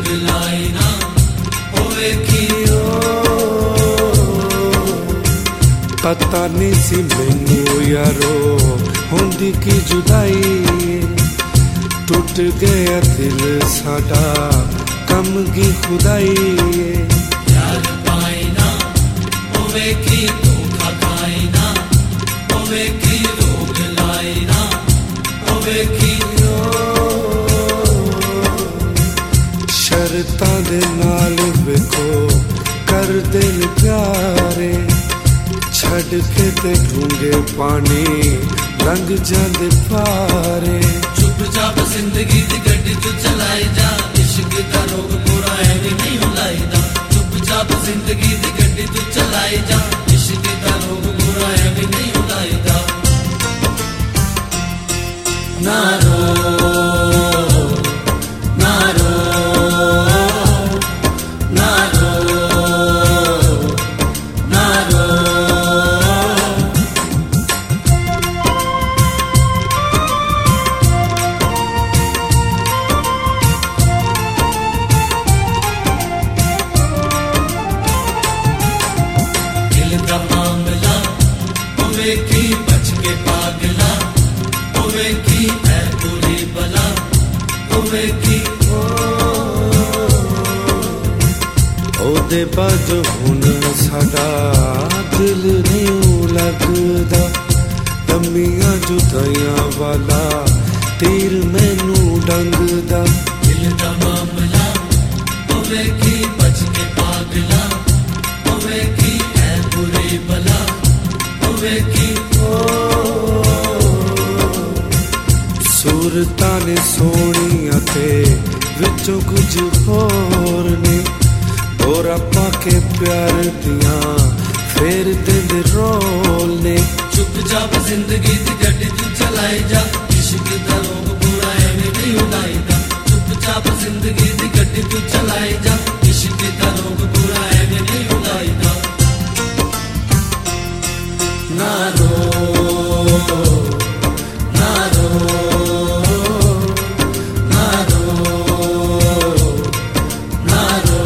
लाई ना होवे की पता नहीं सी मैनू यारो होंदी की जुदाई टूट गया दिल साडा कम की खुदाई यार पाई ना होवे की धोखा खाई ना होवे की रोग लाई ना होवे की शर्तां दे नाल वेखो कर दिल प्यारे छड़ के ते ढूंगे पानी लंघ जांदे पारे चुपचाप जिंदगी दी गड्डी तू चलाई जा इश्क दा रोग पूरा है भी नहीं हुलाईदा चुपचाप जिंदगी दी गड्डी तू चलाई जा इश्क दा रोग पूरा है भी नहीं हुलाईदा ना रो ना रो ना रो ना रो मामला होवे की बच के पागला होवे की है बुरी बला होवे की ओदे बाद हुन साडा दिल नहीं लगदा लम्मियां जुदाइयां वाला तीर मैनू डंगदा दिल दा मामला होवे की बच के पागला होवे की है बुरी बला होवे की सूरतां ने सोहणियां ते विचों कुछ होर ने और आपा के प्यार दियां फेर दिल रोल ने चुपचाप जिंदगी दी गड्डी तू चलाई जा इश्क दा रोग पूरा है नहीं हुलाईदा चुपचाप जिंदगी दी गड्डी तू चलाई जा इश्क दा रोग पूरा है नहीं हुलाईदा ना रो ना रो ना रो ना रो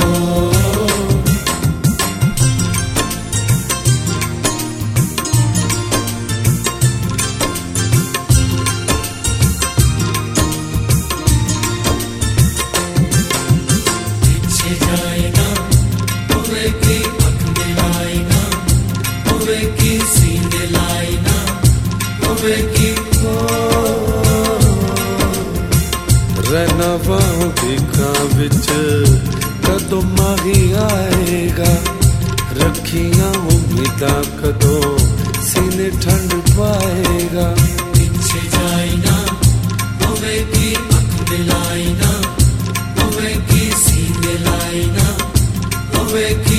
पीछे जाए ना होवे की अख में लाई ना होवे की सीने लाई ना होवे की रहना वाहों देखा विच कदों माही आएगा रखियां उम्मीदां कदों सीने ठंड पाएगा पीछे जाए ना होवे की अख में लाई ना होवे की सीने लाई ना होवे की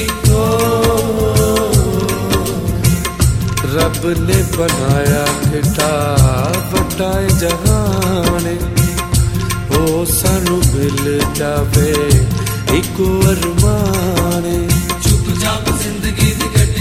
रब ने बनाया किता वड्डा जहान ओ सानू मिल जावे इको अरमान चुपचाप जिंदगी दी गड्डी